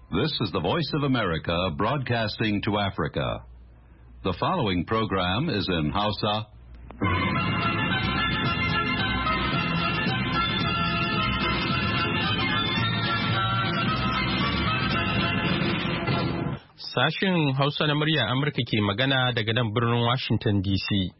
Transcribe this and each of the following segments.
This is the Voice of America broadcasting to Africa. The following program is in Hausa. Sashen Hausa na murya Amurka ke magana daga nan birnin Washington DC.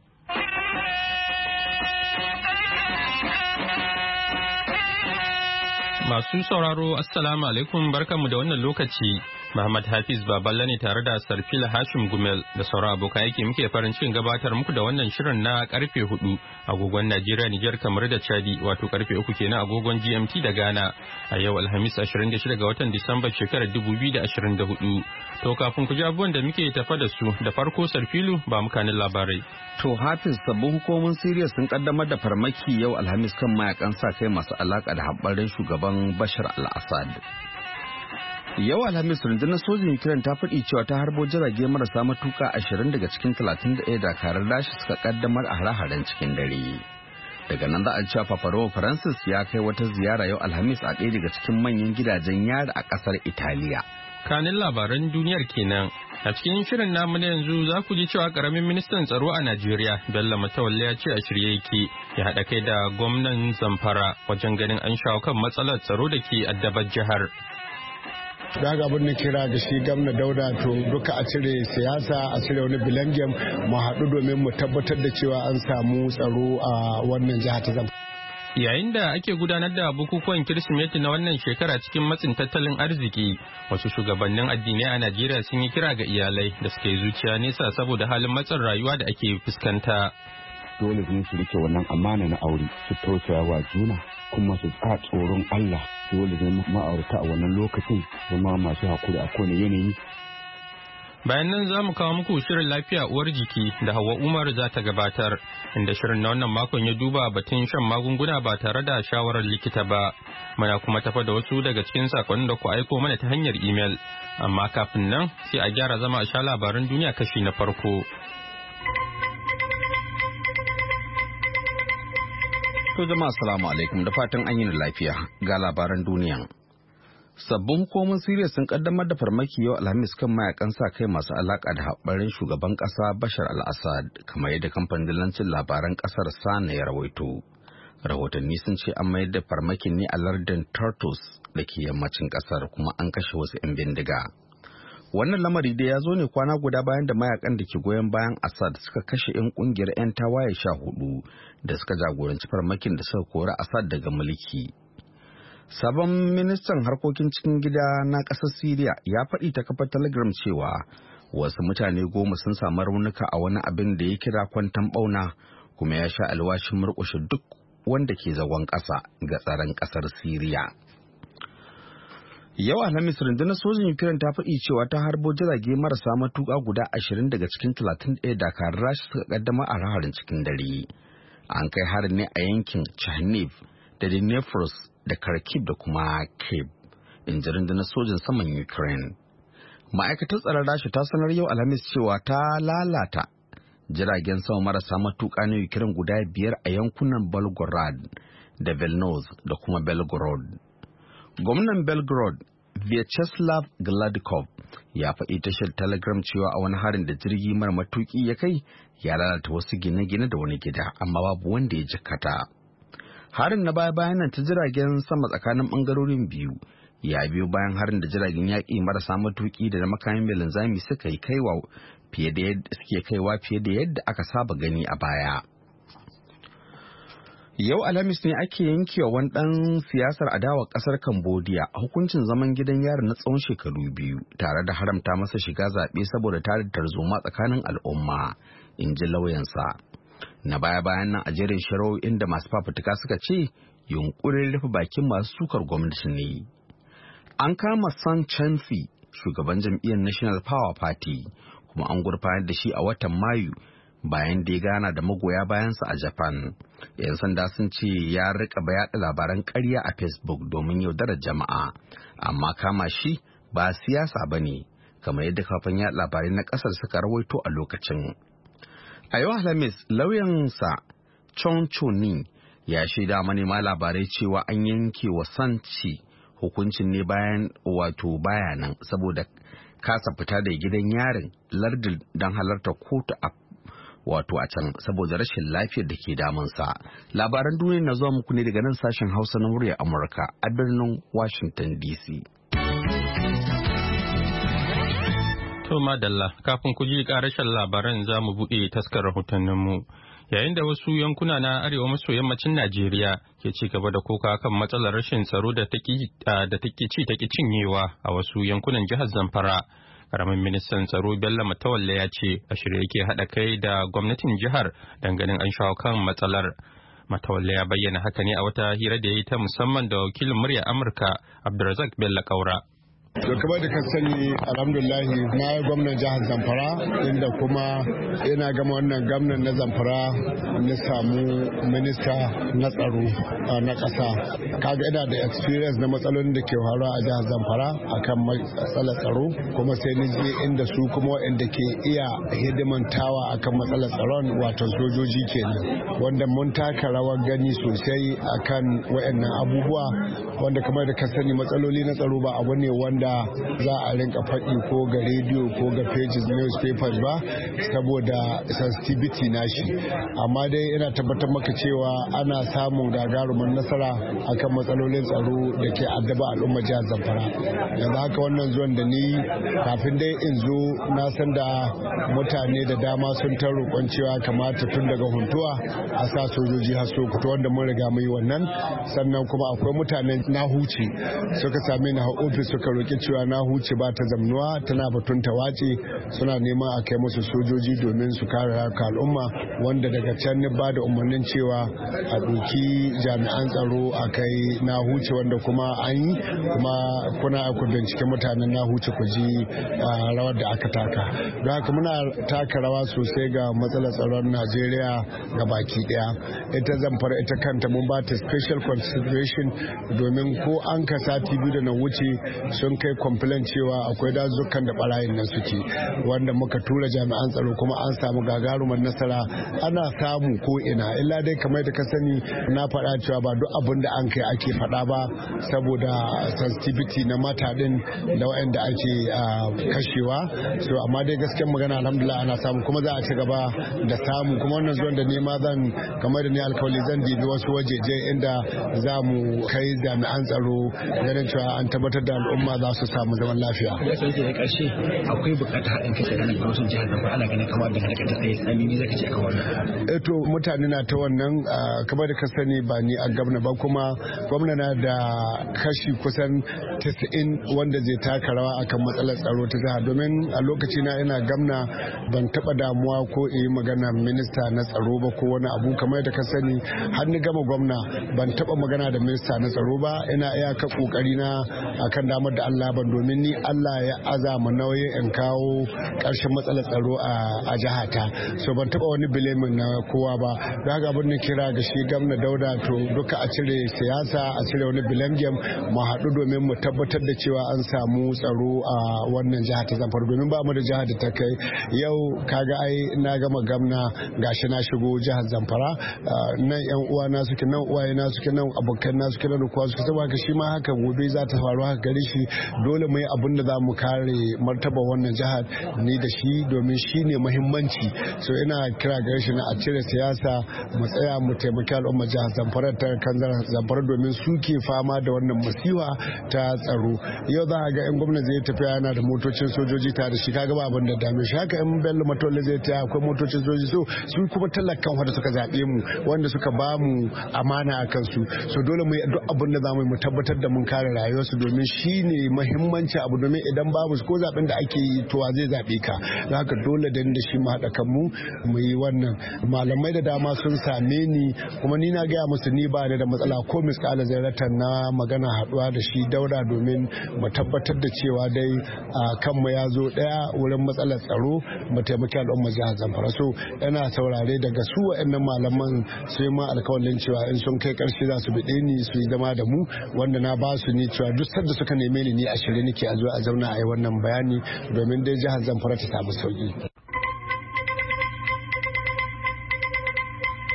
Masu sauraro, Assalamu alaikum, barkanmu da wannan lokaci. Muhammad Hafiz Baballa ne tare da Sarfila Hashim Gumel da sauran abokan aiki muke farin cikin gabatar muku da wannan shirin na karfe 4 agogon Najeriya, Nijar, kamar da Chadi, wato karfe 3 kenan agogon GMT da Ghana. A yau Alhamis 26 ga watan Disamba shekarar 2024. To kafin ku ji abubuwan da muke tafa da su, da farko Sarfilu ba mukanin labarai. To Hafiz, sabbin hukumomin Siriya sun kaddamar da farmaki yau Alhamis kan mayakan sa kai masu alaka da haɓarin shugaban Bashar al-Assad. Yau Alhamis rundunar sojin Ukraine ta faɗi cewa ta harbo jirage marasa matuka 20 daga cikin 31 dakarun Rasha suka kaddamar a hare-haren cikin dare. Daga nan za a cewa Papa Roma Francis ya kai wata ziyara yau Alhamis a ɗaya daga cikin manyan gidajen yari a ƙasar Italiya. Kanin labaran duniyar kenan. A cikin shirin namu na yanzu za ku ji cewa karamin ministan tsaro a Najeriya Bello Matawalle ya ce a shirye yake ya haɗa kai da gwamnan Zamfara wajen ganin an shawo kan matsalar tsaro da ke addabar jihar. Daga abin da kira da shi gamna Dauda to duka a cire siyasa, a cire wani bilangem mu haɗu domin mu tabbatar da cewa an samu tsaro a wannan jiha ta Zamfara. Yayin da ake gudanar da bukukuwan Kirsimeti na wannan shekara cikin matsin tattalin arziki, wasu shugabannin addinai a Najeriya sun yi kira ga iyalai da suka yi zuciya nesa saboda halin matsin rayuwa da ake fuskanta. Dole ne su rike wannan amana na aure, su tausaya wa juna, kuma su tsoron Allah. Dole ne ma'aurata a wannan lokacin zama masu hakuri a kowane yanayi. Bayan nan za mu kawo muku shirin lafiya uwar jiki da Hauwa Umar za ta gabatar, inda shirin na wannan makon ya duba batun shan magunguna ba tare da shawarar likita ba. Muna kuma tafa da wasu daga cikin sakonnin da ku aiko mana ta hanyar imel. Amma kafin nan sai a gyara zama a sha labaran duniya kashi na farko. To jama'a assalamu alaikum da fatan an yi lafiya ga labaran duniya. Sabbin hukumomin Siriya sun kaddamar da farmaki yau Alhamis kan mayakan sa kai masu alaka da haɓarin shugaban ƙasa Bashar al-Assad, kamar yadda kamfanin dillancin labaran ƙasar Sana ya rawaito. Rahotanni sun ce an mayar da farmakin ne a lardin Tartus da ke yammacin ƙasar, kuma an kashe wasu 'yan bindiga. Wannan lamari da ya zo ne kwana guda bayan da mayakan da ke goyon bayan Assad suka kashe 'yan kungiyar 'yan tawaye 14 da suka jagoranci farmakin da suka kori Assad daga mulki. Sabon ministan harkokin cikin gida na ƙasar Siriya ya faɗi ta kafar Telegram cewa wasu mutane 10 sun samu raunuka a wani abin da ya kira kwanton ɓauna, kuma ya sha alwashin murƙushe duk wanda ke zagon ƙasa ga tsaron ƙasar Siriya. Yau Alhamis rundunar sojin Ukraine ta faɗi cewa ta harbo jirage marasa matuƙa guda 20 daga cikin 31 dakarun Rasha suka kaddama a harin cikin dare. An kai harin ne a yankin Chernihiv da Dnipro da Kharkiv da kuma Kyiv, in ji rundunar sojin saman Ukraine. Ma'aikatar tsaron Rasha ta sanar yau Alhamis cewa ta lalata jiragen sama marasa matuƙa na Ukraine guda 5 a yankunan Belgorod da Vilnius da kuma Belgorod. Gwamnan Belgorod Vyacheslav Gladkov ya faɗi tashar Telegram cewa a wani harin da jirgi mara matuƙi ya kai ya lalata wasu gine-gine da wani gida, amma babu wanda ya jikkata. Harin na baya-bayan nan ta jiragen sama tsakanin ɓangarorin biyu ya biyo bayan harin da jiragen yaƙi marasa matuƙi da na makamin mai linzami suke kaiwa fiye da yadda aka saba gani a baya. Yau Alhamis ne ake yankewa wani ɗan siyasar adawa ƙasar Cambodia hukuncin zaman gidan yari na tsawon shekaru 2 tare da haramta masa shiga zaɓe saboda tada tarzoma tsakanin al'umma, in ji lauyansa. Na baya-bayan nan a jerin shari'o'in da masu fafutuka suka ce yunkurin rufe bakin masu sukar gwamnati ne. An kama San Chanfi, shugaban jam'iyyar National Power Party, kuma an gurfanar da shi a watan Mayu bayan da ya gana da magoya bayansa a Japan. 'Yan sanda sun ce ya rika yaɗa labaran ƙarya a Facebook domin yaudarar jama'a, amma kama shi ba siyasa ba ne, kamar yadda kafin yaɗa labarai na ƙasar suka rawaito a lokacin. A yau Alhamis, lauyansa Chong Choni ya shaida manema labarai cewa an yanke wa Sanchi hukuncin ne bayanan saboda kasa fita da gidan yarin lardin don halarta kotu a can saboda rashin lafiyar da ke damunsa. Labaran duniya na zuwa muku ne daga nan sashen Hausa na muryar Amurka a birnin Washington DC. To madalla, kafin ku ji karashen labaran za mu buɗe taskar rahotanninmu. Yayin da wasu yankuna na arewa maso yammacin Najeriya ke ci gaba da koka kan matsalar rashin tsaro da take cinyewa a wasu yankunan jihar Zamfara. Karamin ministan tsaro Bello Matawalle ya ce a shirye yake haɗa kai da gwamnatin jihar ganin an shawo kan matsalar. Matawalle ya bayyana haka ne a wata hira da ya yi ta musamman da wakilin murya Amurka Abdulrazak Bello Kaura. To kamar da ka sani alhamdulahi na yi gwamnan jihar Zamfara inda kuma ina gama wannan gwamnan na Zamfara na samu minista na tsaro na ƙasa. Kaga ina da experience na matsalolin da ke faruwa a jihar Zamfara akan matsalar tsaro kuma sai ni je inda su kuma waɗanda ke iya hidimantawa akan matsalar tsaron wato sojoji kenan wanda mun taka rawar gani sosai akan waɗannan abubuwa wanda kamar da ka sani matsaloli na tsaro ba abu ne wanda za a rinka faɗi ko ga rediyo ko ga pages newspapers ba saboda sensitivity nashi amma dai ina tabbatar maka cewa ana samun gagarumin nasara akan matsalolin tsaro da ke addaba al'ummar jihar Zamfara. Yanzu haka wannan zuwan da ni kafin dai in zo na san da mutane da dama sun ta roƙon cewa kamata tun daga Huntuwa a sa sojoji har Sokoto wanda mun riga mu yi wannan sannan kuma akwai mutanen na huce suka same ni a ofis suka roƙi cewa na huce ba ta zamnuwa tana batun ta wace suna neman a kai musu sojoji domin su kare haka al'umma wanda daga can ni ba da umarnin cewa a ɗauki jami'an tsaro a kai na huce wanda kuma an yi kuma kuna ku bincike mutanen na huce ku ji rawar da aka taka don haka muna taka rawa sosai ga matsalar tsaron Najeriya ga baki daya ita Zamfara ita kanta mun ba ta special consideration domin ko an ka sati biyu da na wuce sun kai complaint cewa akwai dazukan da barayin nan suke wanda muka tura jami'an tsaro kuma an samu gagarumar nasara ana samu ko ina illa dai kamar da ka sani na faɗa cewa ba duk abin da an kai ake faɗa ba saboda sensitivity na mata din da waɗanda ake kashewa so amma dai gaskiyar magana alhamdulillah ana samu kuma za a ci gaba da samu kuma wannan zuwan da nema zan kamar da ni alkawali zan dibi wasu wajeje inda za mu kai jami'an tsaro ganin cewa an tabbatar da al'umma za su samu zaman lafiya. Ya sai da karshe akwai bukatar haɗin kai tsakanin gwamnatin jihar Zamfara ana ganin kamar da harkar ta tsaye tsami ne zaka ce akan wannan. To mutane na ta wannan kamar da ka sani ba ni a gwamna ba kuma gwamna na da kashi kusan 90 wanda zai taka rawa akan matsalar tsaro ta jihar domin a lokaci na ina gwamna ban taba damuwa ko in yi magana minista na tsaro ba ko wani abu kamar da ka sani har ni gama gwamna ban taba magana da minista na tsaro ba ina iyaka kokari na akan damar da Allah ban domin ni Allah ya azama nauyin in kawo ƙarshen matsalar tsaro a jihata so ban taba wani bilimin na kowa ba don haka abin da kira ga shi gwamna Dauda to duka a cire siyasa a cire wani bilangem mu haɗu domin mu tabbatar da cewa an samu tsaro a wannan jihar ta Zamfara domin ba mu da jihar da ta kai yau kaga ai na gama gwamna gashi na shigo jihar Zamfara nan yan uwa na suke nan uwaye na suke nan abokan na suke nan kuwa suke saboda shi ma haka gobe za ta faru haka gare shi dole mu yi abin da za mu kare martaba wannan jihar ni da shi domin shi ne muhimmanci so ina kira gare shi na a cire siyasa mu tsaya mu taimaki al'umma jihar Zamfara ta kan Zamfara domin su ke fama da wannan masifa ta tsaro yau za a ga yan gwamnati zai tafiya yana da motocin sojoji tare da shi kaga ba abin da dame shi haka in Bello Matawalle zai tafiya akwai motocin sojoji so su kuma talakan wanda suka zaɓe mu wanda suka ba mu amana a kansu so dole mu yi duk abin da za mu tabbatar da mun kare rayuwarsu domin shi ne muhimmanci abu domin idan babu ko zaɓen da ake yi to zai zaɓe ka don haka dole da shi mu haɗa kanmu mu yi wannan malamai da dama sun same ni kuma ni na gaya musu ni ba da matsala ko miskala zairatan na magana haɗuwa da shi Dauda domin mu tabbatar da cewa dai kanmu ya zo ɗaya wurin matsalar tsaro mu taimaki al'ummar jihar Zamfara so yana saurare daga su waɗannan malaman sai ma alkawalin cewa in sun kai ƙarshe za su biɗe ni su yi zama da mu wanda na ba su ni cewa duk sanda suka neme ni a shirye nake a zo a zauna a yi wannan bayani domin dai jihar Zamfara ta samu sauki.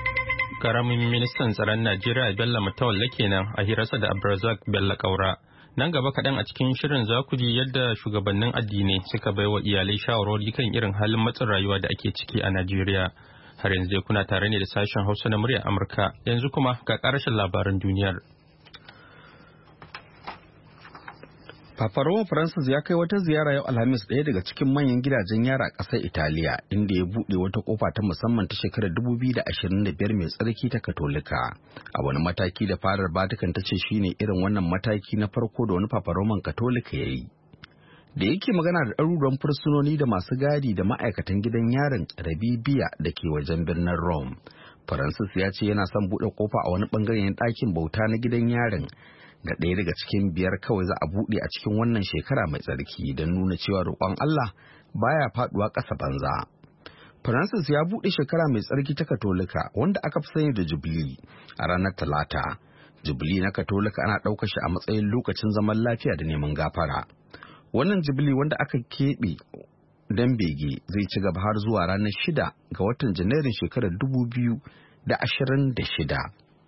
Karamin ministan tsaron Najeriya Bello Matawalle kenan a hirarsa da Abdulrazak Bello Kaura. Nan gaba kaɗan a cikin shirin za ku ji yadda shugabannin addinai suka bai wa iyalai shawarwari kan irin halin matsin rayuwa da ake ciki a Najeriya. Har yanzu dai kuna tare ne da sashen Hausa na muryar Amurka. Yanzu kuma ga ƙarashin labaran duniyar. Papa Roma Francis ya kai wata ziyara yau Alhamis ɗaya daga cikin manyan gidajen yara a ƙasar Italiya, inda ya buɗe wata ƙofa ta musamman ta shekarar 2025 mai tsarki ta Katolika. A wani mataki da fadar Vatican ta ce shine irin wannan mataki na farko da wani Papa Roman Katolika ya yi. Da yake magana da ɗaruran fursunoni da masu gadi da ma'aikatan gidan yarin Rebibbia da ke wajen birnin Rome, Francis ya ce yana son buɗe ƙofa a wani ɓangaren ɗakin bauta na gidan yarin ga ɗaya daga cikin 5 kawai za a buɗe a cikin wannan shekara mai tsarki don nuna cewa roƙon Allah baya faɗuwa ƙasa banza. Francis ya buɗe shekara mai tsarki ta Katolika wanda aka fi sani da Jubilee a ranar Talata. Jubilee na Katolika ana ɗaukar shi a matsayin lokacin zaman lafiya da neman gafara. Wannan Jubilee wanda aka keɓe don bege zai ci gaba har zuwa ranar 6 ga watan Janairun shekarar 2026.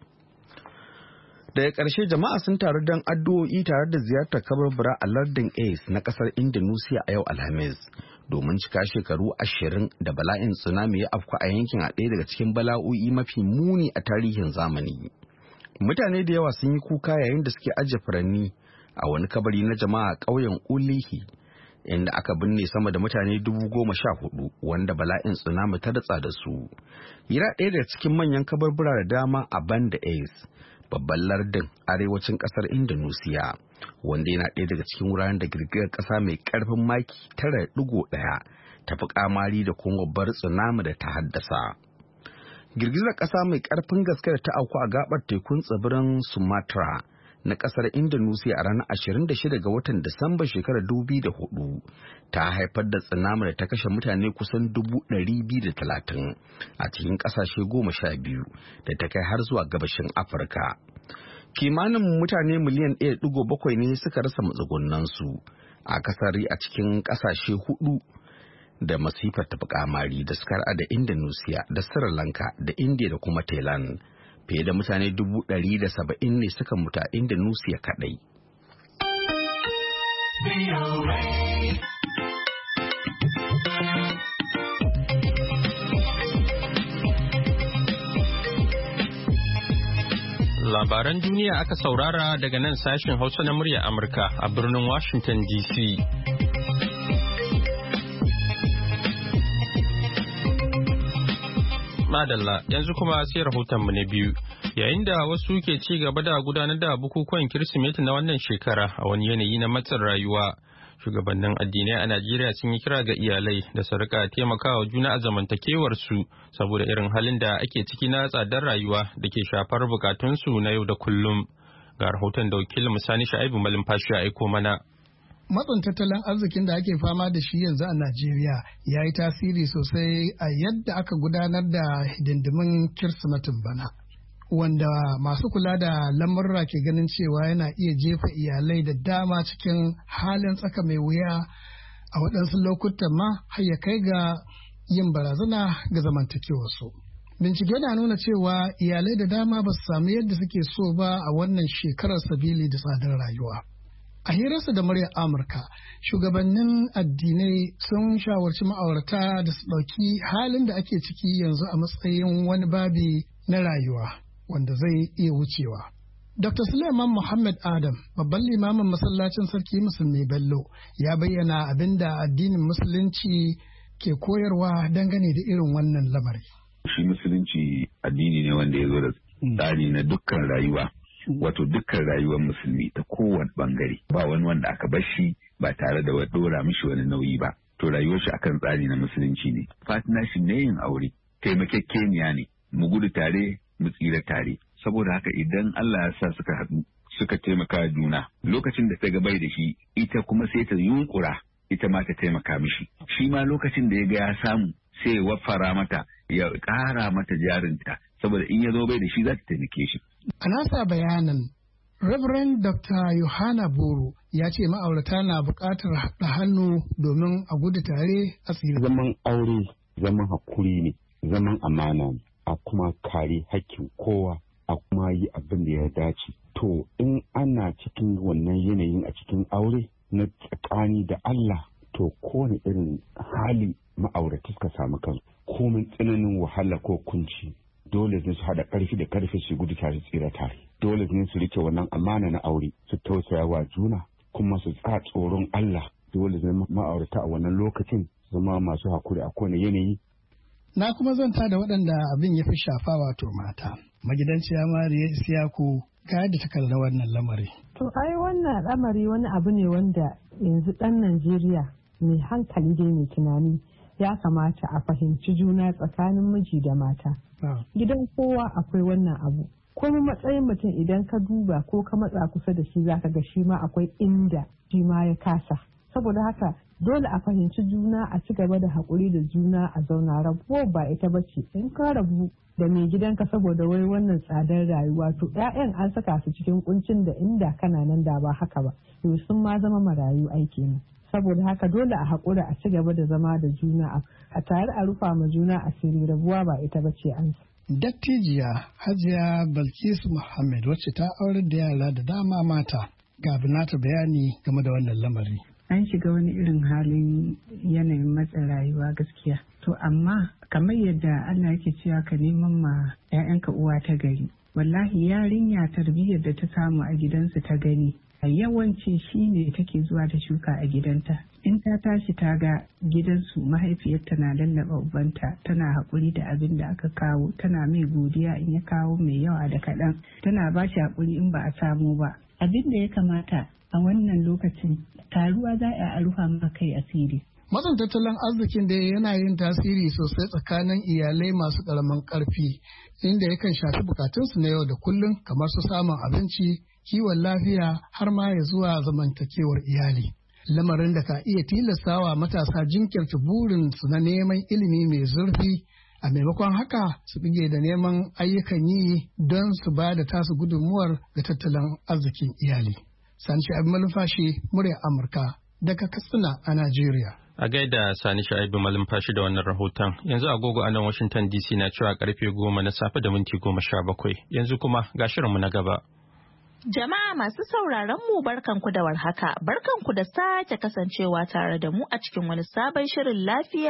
Daga ƙarshe jama'a sun taru don addu'o'i tare da ziyartar kabarbura a lardin Ace na ƙasar Indonesia a yau Alhamis domin cika shekaru 20 da bala'in tsunami ya afku a yankin a ɗaya daga cikin bala'o'i mafi muni a tarihin zamani. Mutane da yawa sun yi kuka yayin da suke ajiye furanni a wani kabari na jama'a a ƙauyen Ulihi, inda aka binne sama da mutane 14,000 wanda bala'in tsunami ta datsa da su. Yana ɗaya daga cikin manyan kabarbura da dama a Banda Ace, babban lardin arewacin kasar Indonesia, wanda yana ɗaya daga cikin wuraren da girgizar ƙasa mai ƙarfin maki 9.1 ta fi kamari da kuma babbar tsunami da ta haddasa. Girgizar ƙasa mai ƙarfin gaske da ta auku a gabar tekun tsibirin Sumatra na ƙasar Indonesia a ranar 26 ga watan Disamba shekarar 2004 ta haifar da tsunami da ta kashe mutane kusan 230 a cikin ƙasashe 12 da ta kai har zuwa gabashin Afirka. Kimanin mutane miliyan 1.7 ne suka rasa matsugunansu a kasari a cikin ƙasashe 4 da masifar tafi kamari da suka da Indonesia da Sri Lanka da India da kuma Thailand. Fiye da mutane 170 ne suka mutu a Indonesia kaɗai. Labaran duniya aka saurara daga nan sashen Hausa na murya Amurka a birnin Washington DC. Madalla, yanzu kuma sai rahotonmu na biyu. Yayin da wasu ke ci gaba da gudanar da bukukuwan Kirsimeti na wannan shekara a wani yanayi na matsin rayuwa, shugabannin addinai a Najeriya sun yi kira ga iyalai da su rika taimakawa juna a zamantakewarsu saboda irin halin da ake ciki na tsadar rayuwa da ke shafar bukatunsu na yau da kullum. Ga rahoton da wakilin Sani Sha'ibu Malumfashi ya aiko mana. Matsin tattalin arzikin da ake fama da shi yanzu a Najeriya ya yi tasiri sosai a yadda aka gudanar da hidindimin Kirsimetin bana, wanda masu kula da lamurra ke ganin cewa yana iya jefa iyalai da dama cikin halin tsaka mai wuya a waɗansu lokutan ma har ya kai ga yin barazana ga zamantakewarsu. Bincike na nuna cewa iyalai da dama ba su sami yadda suke so ba a wannan shekarar sabili da tsadar rayuwa. A hirarsa da muryar Amurka, shugabannin addinai sun shawarci ma'aurata da su ɗauki halin da ake ciki yanzu a matsayin wani babi na rayuwa wanda zai iya wucewa. Dr. Suleiman Muhammad Adam, babban limamin masallacin Sarki Musulmi Bello, ya bayyana abin da addinin Musulunci ke koyarwa dangane da irin wannan lamari. Shi Musulunci addini ne wanda ya zo da tsari na dukkan rayuwa. Wato dukkan rayuwar musulmi ta kowane bangare, ba wani wanda aka bar shi ba tare da dora mishi wani nauyi ba. To rayuwar shi akan tsari na musulunci ne. Partnership ne yin aure, taimakekeniya ne, mu gudu tare mu tsira tare. Saboda haka idan Allah ya sa suka haɗu suka taimaka juna, lokacin da ta ga bai da shi ita kuma sai ta yunkura ita ma ta taimaka mishi. Shi ma lokacin da ya ga ya samu sai ya wafara mata, ya ƙara mata jarinta, saboda in ya zo bai da shi za ta taimake shi. A nasa bayanan, Reverend Dr. Yohana Buru ya ce ma'aurata na buƙatar haɗa hannu domin a gudu tare a tsira. Zaman aure zaman hakuri ne, zaman amana ne, a kuma kare hakkin kowa. a kuma yi abin da ya dace. To in ana cikin wannan yanayin a cikin aure na tsakani da Allah, to kowane irin hali ma'aurata suka samu kansu, komin tsananin wahala ko kunci, dole ne su haɗa ƙarfi da ƙarfe su gudu tare tsira tare. Dole ne su rike wannan amana na aure, su tausaya wa juna kuma su tsaya tsoron Allah. Dole ne ma'aurata a wannan lokacin zama masu hakuri a kowane yanayi. Na kuma zanta da waɗanda abin ya fi shafa, wato mata. Magidanciya Mariya Isiyaku ga yadda ta kalli wannan lamari. To ai wannan lamari wani abu ne wanda yanzu ɗan Najeriya mai hankali dai mai tunani ya kamata a fahimci juna tsakanin miji da mata. Gidan kowa akwai wannan abu. Kuma matsayin mutum idan ka duba ko ka matsa kusa da shi zaka ga shi ma akwai inda shi ma ya kasa. Saboda haka dole a fahimci juna, a ci gaba da haƙuri da juna, a zauna. Rabuwa ba ita bace. In ka rabu da mai gidanka saboda wai wannan tsadar rayuwa, to 'ya'yan an saka su cikin kuncin da inda kana nan da ba haka ba, to sun ma zama marayu aiki ne. Saboda haka dole a haƙura, a ci gaba da zama da juna, a tare a rufa ma juna asiri. Rabuwa ba ita bace an. Dattijiya Hajiya Balkisu Muhammad wacce ta aurar da yara da dama mata, ga nata bayani game da wannan lamari. An shiga wani irin halin yanayin matsin rayuwa gaskiya. To amma kamar yadda Allah yake cewa ka neman ma 'ya'yanka uwa ta gari. Wallahi yarinya tarbiyyar da ta samu a gidansu ta gani, a yawanci shi ne take zuwa ta shuka a gidanta. In ta tashi ta ga gidansu mahaifiyarta na lallaba ubanta, tana haƙuri da abin da aka kawo, tana mai godiya in ya kawo mai yawa da kaɗan, tana ba shi haƙuri in ba a samu ba. Abin da ya kamata a wannan lokacin taruwa za a rufa maka kai asiri. Matsin tattalin arzikin da yana yin tasiri sosai tsakanin iyalai masu ƙaramin ƙarfi, inda yakan shafi bukatunsu na yau da kullum kamar su samun abinci, kiwon lafiya har ma ya zuwa zamantakewar iyali. Lamarin da ka iya tilastawa matasa jinkirta burinsu na neman ilimi mai zurfi, a maimakon haka su bige da neman ayyukan yi don su ba da tasu gudunmuwar ga tattalin arzikin iyali. Sani Sha'ibu Malumfashi, muryar Amurka, daga Katsina a Najeriya. A gaida Sani Sha'ibu Malumfashi da wannan rahoton. Yanzu agogo a nan Washington DC na cewa karfe 10 na safe da minti 17. Yanzu kuma ga shirinmu na gaba. Jama'a masu sauraron mu barkanku da warhaka, barkanku da sake kasancewa tare da mu a cikin wani sabon shirin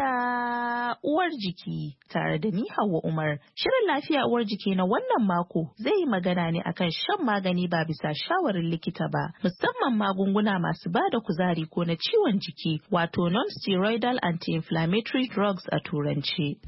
lafiya uwar jiki tare da ni Hauwa Umar. Shirin lafiya uwar jiki na wannan mako zai yi magana ne akan shan magani ba bisa shawarin likita ba, musamman magunguna masu ba da kuzari ko na ciwon jiki, wato non-steroidal anti-inflammatory drugs a turanci.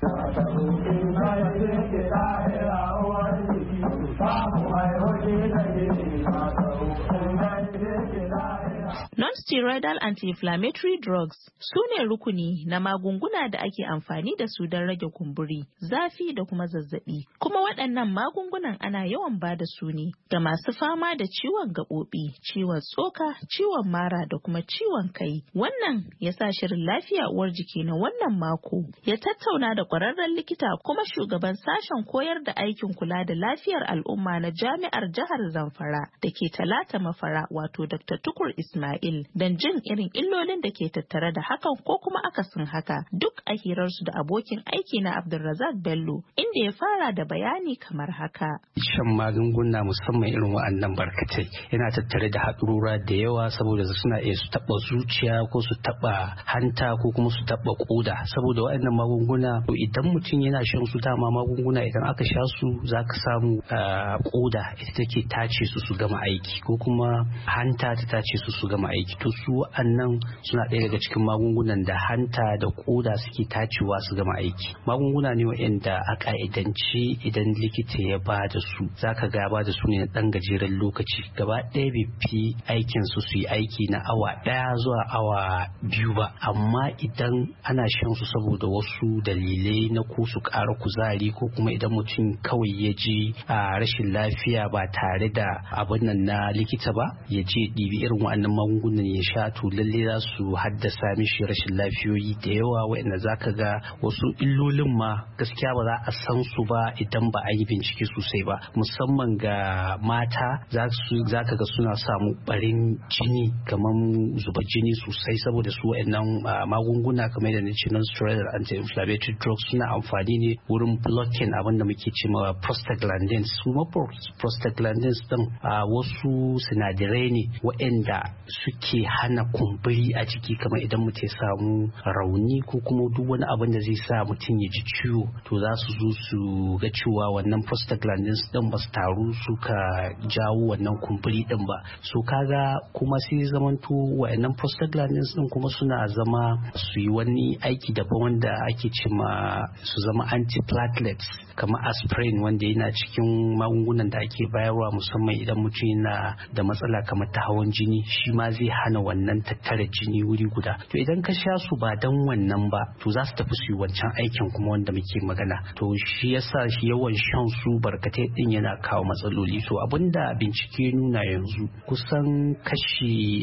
Non-steroidal anti-inflammatory drugs su ne rukuni na magunguna da ake amfani da su don rage kumburi, zafi da kuma zazzabi. Kuma waɗannan magungunan ana yawan ba da su ne ga masu fama da ciwon gaɓoɓi, ciwon tsoka, ciwon mara da kuma ciwon kai. Wannan ya sa shirin lafiya uwar jiki na wannan mako ya tattauna da ƙwararren likita kuma shugaban sashen koyar da aikin kula da lafiyar al'umma na jami'ar jihar Zamfara da ke Talata Mafara, wato Dr. Tukur Ismail, don jin irin illolin da ke tattare da hakan ko kuma akasin haka, duk a hirarsu da abokin aiki na Abdulrazak Bello, inda ya fara da bayani kamar haka. Shan magunguna musamman irin wa'annan barkatai yana tattare da haɗurura da yawa, saboda suna iya su taɓa zuciya ko su taɓa hanta ko kuma su taɓa ƙoda. Saboda wa'annan magunguna idan mutum yana shan su, dama magunguna idan aka sha su za ka samu ƙoda ita take tace su gama aiki, ko kuma hanta ta tace su gama aiki. To su wa'annan suna ɗaya daga cikin magungunan da hanta da ƙoda suke tacewa su gama aiki. Magunguna ne wa'anda a ƙa'idanci idan likita ya ba da su, za ka ga ba da su ne na ɗan gajeren lokaci, gaba ɗaya bai fi aikin su yi aiki na awa 1 zuwa awa 2 ba. Amma idan ana shan su saboda wasu dalilai na ko su ƙara kuzari, ko kuma idan mutum kawai ya ji rashin lafiya ba tare da abin nan na likita ba, ya je ɗibi irin wa'annan magunguna magungunan ya sha to lalle za su haddasa mishi rashin lafiyoyi da yawa waɗanda zaka ga wasu illolin ma gaskiya ba za a san su ba idan ba a yi bincike sosai ba, musamman ga mata za ka ga suna samu barin jini kamar zuba jini sosai saboda su waɗannan magunguna kamar da nace non-steroidal anti-inflammatory drugs suna amfani ne wurin blocking abin da muke cewa prostaglandins. Su ma prostaglandins din wasu sinadarai ne waɗanda suke hana kumburi a jiki, kamar idan mutum ya samu rauni ko kuma duk wani abin da zai sa mutum ya ji ciwo to za su zo su ga cewa wannan prostaglandins din ba su taru suka jawo wannan kumburi din ba. So kaga kuma sai zamanto wa'annan prostaglandins din kuma suna zama su yi wani aiki daban wanda ake cema su zama antiplatelets kamar aspirin, wanda yana cikin magungunan da ake bayarwa musamman idan mutum yana da matsala kamar ta hawan jini, shi ma zai hana wannan tattara jini wuri guda. To idan ka sha su ba dan wannan ba to za su tafi su yi wancan aikin kuma wanda muke magana. To shi yasa shi yawan shan su barkatai din yana kawo matsaloli. So abinda bincike nuna yanzu kusan kashi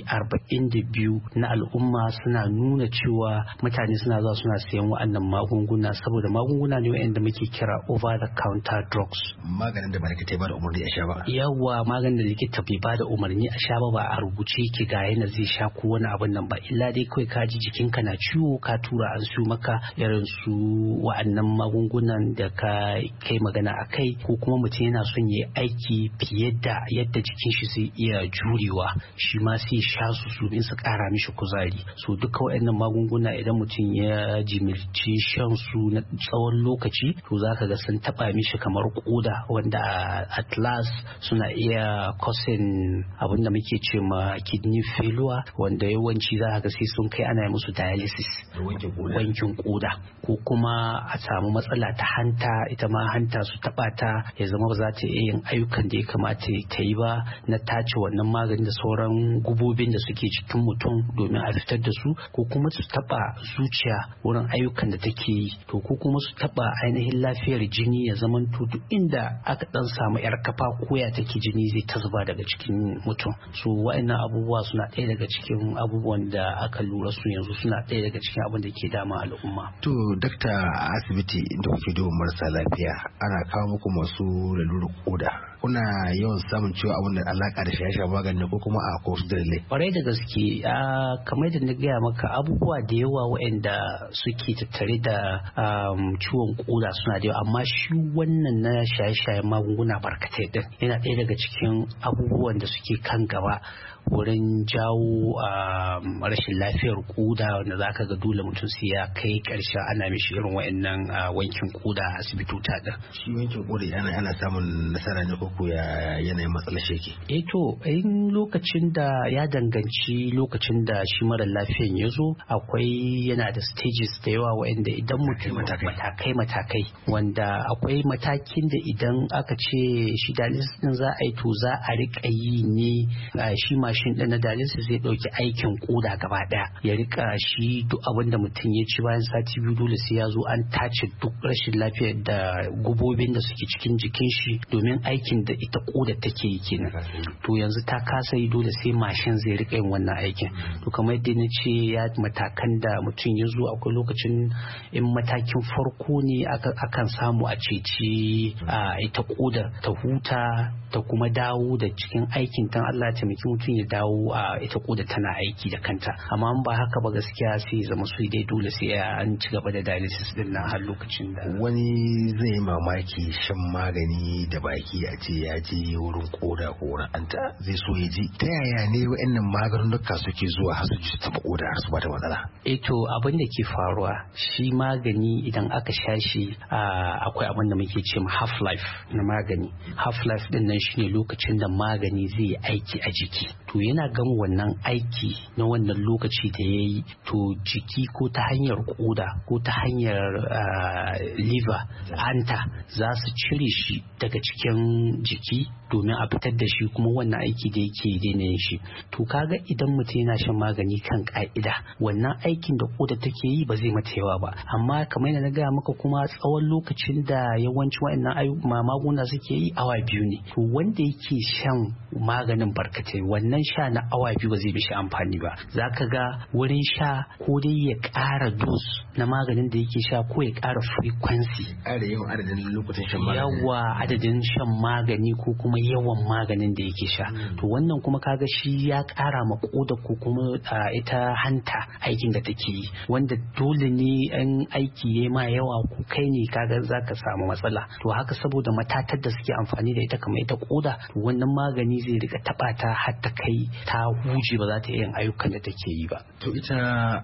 42 na al'umma suna nuna cewa mutane suna zuwa suna sayan wa'annan magunguna saboda magunguna ne wa'anda muke kira over the counter drugs. Maganin da ba likita ba da umarni a sha ba. Yawa maganin da likita bai ba da umarni a sha ba a rubuce yake ga yana zai sha ko wani abin nan ba, illa dai kawai ka ji jikinka na ciwo ka tura an su maka irin su wa'annan magungunan da ka kai magana a kai, ko kuma mutum yana son ya aiki fiye da yadda jikin shi zai iya jurewa, shi ma sai sha su su kara mishi kuzari. So duka waɗannan magunguna idan mutum ya jimirci shan su na tsawon lokaci to zaka ga sun taba mishi kamar koda, wanda at last suna iya causing abin da muke ce ma kidney failure, wanda yawanci za ga sai sun kai ana musu dialysis, wankin koda, ko kuma a samu matsala ta hanta, ita ma hanta su taba ta ya zama ba za ta iya yin ayyukan da ya kamata ta yi ba na tace wannan magani da sauran gubobin da suke cikin mutum domin a fitar da su, ko kuma su taba zuciya wurin ayyukan da take yi, to ko kuma su taba ainihin lafiyar jini ya zama duk inda aka dan samu yar kafa koya take jini zai ta zuba daga cikin mutum. So wa'annan abubuwa suna ɗaya daga cikin abubuwan da aka lura su yanzu suna ɗaya daga cikin abin da ke dama al'umma. To dakta, a asibiti da kuke duba marasa lafiya ana kawo muku masu lalurar koda, kuna yawan samun cewa abin da alaka da shaye-shayen magani ko kuma a ko su dalilai? Kwarai da gaske, kamar da na gaya maka abubuwa da yawa waɗanda suke tattare da ciwon koda suna da yawa, amma shi wannan na shaye-shayen magunguna barkatai din yana ɗaya daga cikin abubuwan da suke kan gaba wurin jawo rashin lafiyar koda, wanda za ka ga dole mutum sai ya kai ƙarshen ana mishi irin wa'annan wankin koda a asibitota din. Shi wankin koda ana samun nasara ne ko ya yanayin matsalar sheke? To in lokacin da ya danganci lokacin da shi mara lafiyan ya zo, akwai yana da stages da yawa wa'anda idan mutum matakai wanda akwai matakin da idan aka ce shi dialysis din za a yi to za a riƙa yi ne shi mashin din na dialysis zai ɗauki aikin koda gaba ɗaya ya rika shi duk abin da mutum ya ci bayan sati biyu dole sai ya zo an tace duk rashin lafiyar da gubobin da suke cikin jikin shi domin aikin da ita koda take yi kenan. To yanzu ta kasa yi, dole sai mashin zai rika yin wannan aikin. To kamar yadda na ce ya matakan da mutum ya zo, akwai lokacin in matakin farko ne akan samu a ceci ita koda ta huta ta kuma dawo da cikin aikin tan Allah ya taimaki mutum ya dawo ita koda tana aiki da kanta. Amma ba haka ba gaskiya sai zama su dai dole sai an ci gaba da dialysis din nan har lokacin da wani zai yi mamaki shan magani da baki a ce ya je wurin koda ko wurin anta zai so ya ji ta yaya ne wa'annan maganunuka suke zuwa har su taba koda har su bata matsala. To abin da ke faruwa shi magani idan aka sha shi akwai abin da muke ce half life na magani. Half life din nan shine lokacin da magani zai yi aiki a jiki. To yana gama wannan aiki na wannan lokaci da ya yi, to jiki ko ta hanyar koda ko ta hanyar liver hanta za su cire shi daga cikin cikin jiki domin a fitar da shi kuma wannan aiki da yake daina yin shi. To kaga idan mutum yana shan magani kan ka'ida wannan aikin da koda take yi ba zai mata yawa ba, amma kamar yadda na gaya maka kuma tsawon lokacin da yawancin waɗannan magunguna suke yi awa 2 ne. To wanda yake shan maganin barkatai wannan sha na awa 2 ba zai bi shi amfani ba. Zaka ga wurin sha ko dai ya ƙara dose na maganin da yake sha ko ya ƙara frequency, ƙara yawan adadin lokutan shan magani, yawa adadin shan magani ko kuma yawan maganin da yake sha. To wannan kuma kaga shi ya ƙara ma koda ko kuma ita hanta aikin da take yi, wanda dole ne an aiki ya ma yawa ko kai ne kaga zaka samu matsala. To haka saboda matatar da suke amfani da ita kamar ita koda, to wannan magani zai rika taba ta har ta kai ta huje ba za ta yin ayyukan da take yi ba. To ita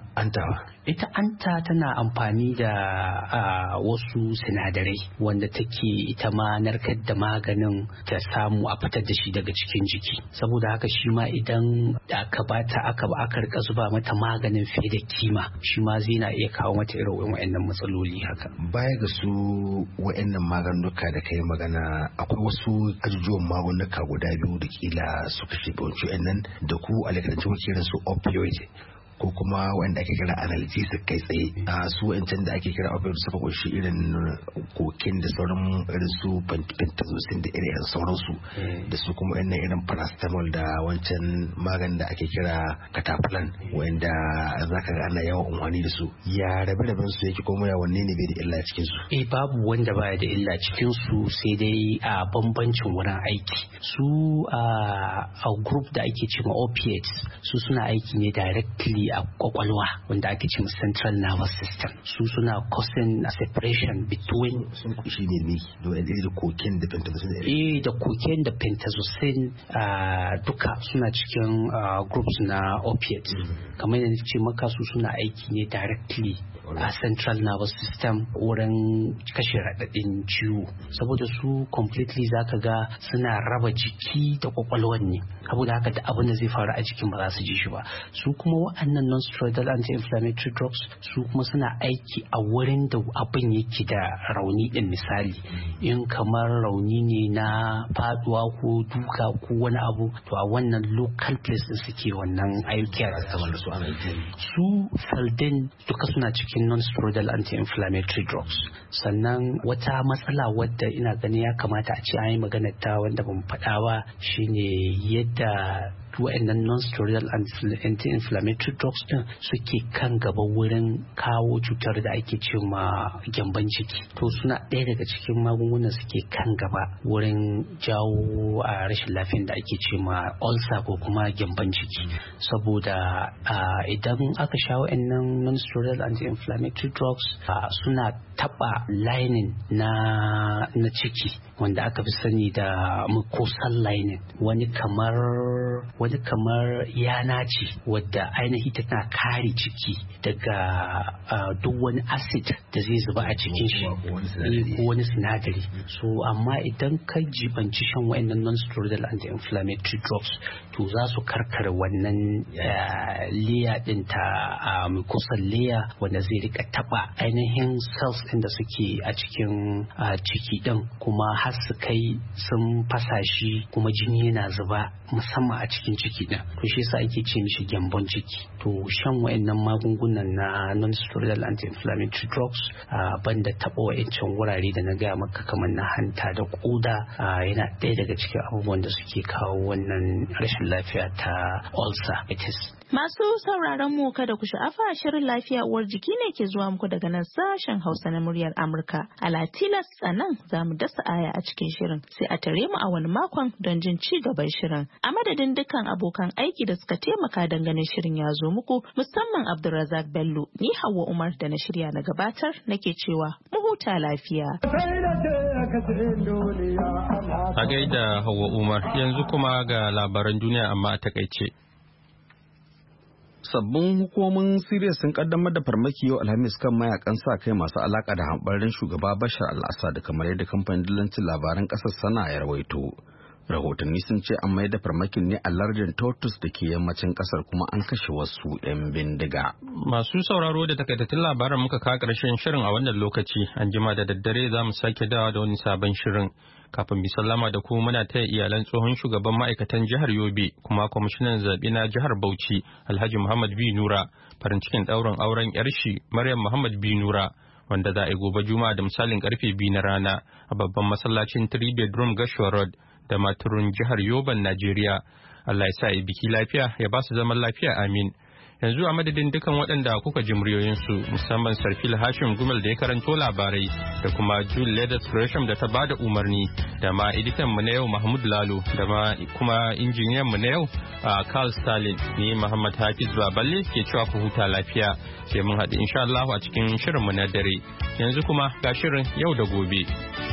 anta tana amfani da wasu sinadarai wanda take ita ma narkar da maganin ta samu a fitar da shi daga cikin jiki. Saboda haka shi ma idan aka bata aka rika zuba mata maganin fiye da kima, shi ma zai na iya kawo mata irin wa'annan matsaloli haka. Baya ga su wa'annan maganuka da kai magana, akwai wasu ajujuwan magunguka guda 2 da kila suka shafi wa'annan da ku a likitancin kiran su opioid ko kuma wanda ake kira analgesic kai tsaye. Su wancan da ake kira opioid suka kunshi irin kokin da sauran irin su pentazocin da irin sauransu, da su kuma irin paracetamol da wancan maganin da ake kira cataplan wanda zaka ga ana yawan amfani da su. Ya rabe-raben su yake kuma ya wanne ne bai da illa cikin su? Babu wanda baya da illa cikin su, sai dai a bambancin wurin aiki. Su a group da ake cewa opiates su suna aiki ne directly a kwakwalwa wanda ake cewa central nervous system. Su suna causing a separation between sun kushi ne da cocaine da pentazocin. Da cocaine da pentazocin duka suna cikin groups na opiates. Kamar yadda ce maka su suna aiki ne directly a central nervous system wurin kashe raɗaɗin ciwo, saboda su completely zaka ga suna raba jiki da kwakwalwan ne, saboda haka da abin da zai faru a jikin ba za su ji shi ba. Su kuma wa'annan non-steroidal anti-inflammatory drugs su kuma suna aiki a wurin da abin yake da rauni din. Misali in kamar rauni ne na faduwa ko duka ko wani abu, to a wannan local place din suke wannan aiki. Su Feldin duka suna cikin non-steroidal anti-inflammatory drugs. Sannan wata matsala wadda ina gani ya kamata a ce an yi magana ta wanda ban faɗa ba shine yadda wa'annan non-steroidal anti-inflammatory drugs din suke kan gaba wurin kawo cutar da ake ce ma gyamban ciki. To suna ɗaya daga cikin magungunan suke kan gaba wurin jawo a rashin lafiyar da ake ce ma ulcer ko kuma gyamban ciki. Saboda idan aka sha wa'annan non-steroidal anti-inflammatory drugs suna taɓa lining na ciki wanda aka fi sani da mucosal lining, wani kamar yana ce wadda ainihi tana kare ciki daga duk wani acid da zai zuba a cikin shi ko wani sinadari. So amma idan ka jibanci shan wa'annan non-steroidal anti-inflammatory drugs, to za su karkare wannan layer din ta mucosal layer wanda zai rika taba ainihin cells din da suke a cikin ciki din, kuma har su kai sun fasa shi kuma jini yana zuba musamman a cikin ciki din. To shi yasa ake ce mishi gyambon ciki. To shan wa'annan magungunan na non-steroidal anti-inflammatory drugs banda taɓa wa'ancan wurare da na gaya maka kamar na hanta da koda yana ɗaya daga cikin abubuwan da suke kawo wannan rashin lafiya ta ulcer. Masu sauraron mu kada ku sha'afa, shirin lafiya uwar jiki ne ke zuwa muku daga nan sashen Hausa na muryar Amurka. A Latilas tsanan za mu dasa aya a cikin shirin, sai a tare mu a wani makon don jin ci gaban shirin. A madadin dukkan abokan aiki da suka taimaka don ganin shirin ya zo muku, musamman Abdulrazak Bello, ni Hauwa Umar da na shirya na gabatar nake cewa mu huta lafiya. A gaida Hauwa Umar, yanzu kuma ga labaran duniya amma a takaice. Sabbin hukumomin Siriya sun kaddamar da farmaki yau Alhamis kan mayakan sa kai masu alaka da hamɓarin shugaba Bashar al-Assad, kamar yadda kamfanin dillancin labaran ƙasar Sana ya rawaito. rahotanni sun ce an mai da farmakin ne a lardin Tortus da ke yammacin kasar kuma an kashe wasu 'yan bindiga. Masu sauraro da takaitattun labaran muka kawo ƙarshen shirin a wannan lokaci, an jima da daddare za mu sake dawa da wani sabon shirin. Kafin bi sallama da ku muna taya iyalan tsohon shugaban ma'aikatan jihar Yobe kuma kwamishinan zaɓe na jihar Bauchi Alhaji Muhammad B. Nura farin cikin ɗaurin auren 'yar shi Maryam Muhammad B. Nura wanda za a yi gobe Juma'a da misalin karfe 2 na rana a babban masallacin 3 bedroom Gashua Road da Maturun jihar Yoban Najeriya. Allah ya sa yi biki lafiya ya ba su zaman lafiya amin. Yanzu a madadin dukan waɗanda kuka ji muryoyinsu musamman Sarfil Hashim Gumel da ya karanto labarai da kuma Jude Leathers Gresham da ta ba da umarni da ma editan mu na yau Mahmud Lalo da ma kuma injiniyan mu na yau Carl Stalin ni Muhammad Hafiz Baballe ke cewa ku huta lafiya sai mun haɗu insha Allah a cikin shirin mu na dare. Yanzu kuma ga shirin yau da gobe.